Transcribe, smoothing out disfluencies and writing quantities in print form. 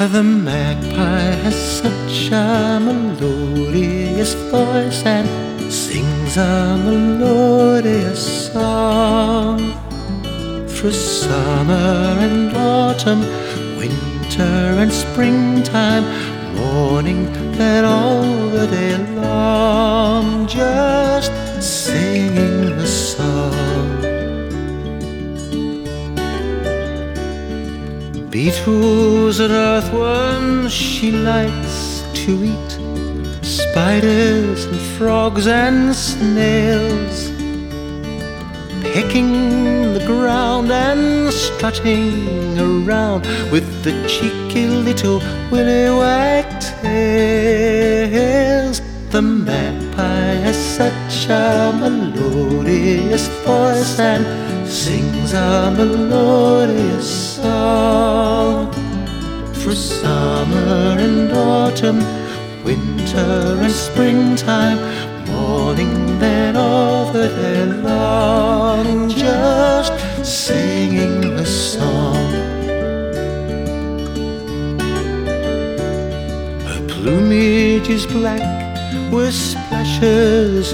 The magpie has such a melodious voice and sings a melodious song. Through summer and autumn, winter and springtime, morning and all the day long, just singing the song. Beetles and earthworms she likes to eat, spiders and frogs and snails, pecking the ground and strutting around with the cheeky little willy wagtails. The magpie has such a melodious voice and sings a melodious song. Through summer and autumn, winter and springtime, morning then all the day long, just singing a song. Her plumage is black with splashes